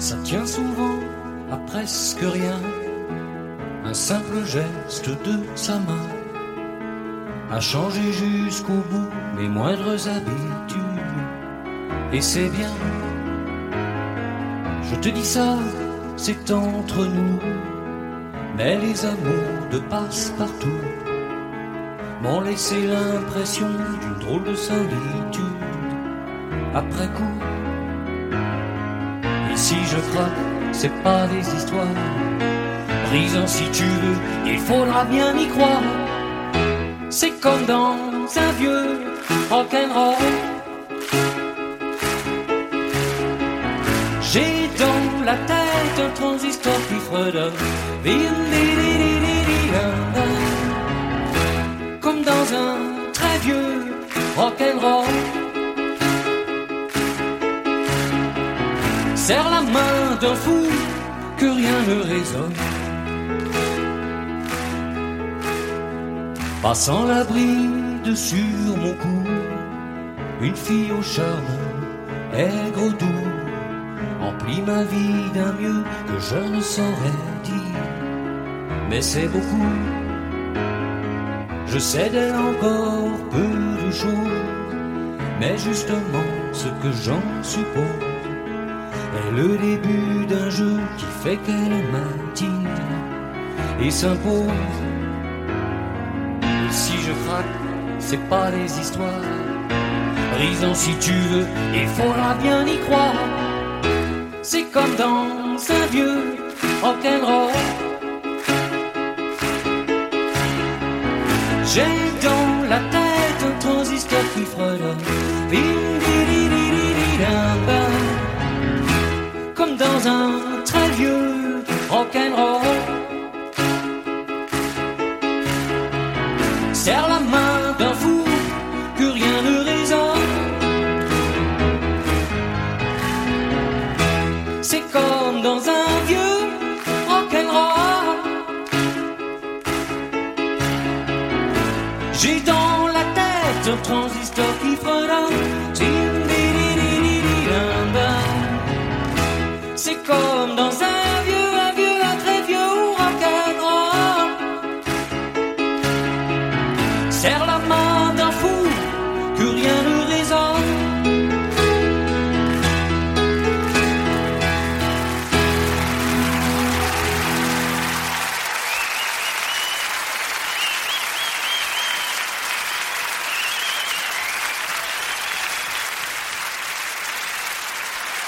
Ça tient souvent à presque rien, un simple geste de sa main a changé jusqu'au bout mes moindres habitudes. Et c'est bien, je te dis ça, c'est entre nous. Mais les amours de passe-partout m'ont laissé l'impression d'une drôle de solitude. Après coup, et si je craque, c'est pas des histoires. Brisant si tu veux, il faudra bien y croire. C'est comme dans un vieux rock'n'roll. J'ai dans la tête un transistor qui fredonne, comme dans un très vieux rock'n'roll. Serre la main d'un fou que rien ne résonne. Passant la bride sur mon cou, une fille au charme aigre doux emplit ma vie d'un mieux que je ne saurais dire. Mais c'est beaucoup, je sais d'elle encore peu de choses, mais justement ce que j'en suppose est le début d'un jeu qui fait qu'elle m'attire et s'impose. Et si je craque, c'est pas des histoires. Brisant si tu veux, il faudra bien y croire. C'est comme dans un vieux rock'n'roll. J'ai dans la tête un transistor qui fredonne, comme dans un très vieux rock'n'roll. Serre la main d'un fou que rien ne résonne. C'est comme dans un vieux rock'n'roll. J'ai dans la tête un transistor qui fredonne. C'est comme dans un très vieux rock'n'roll. Serre la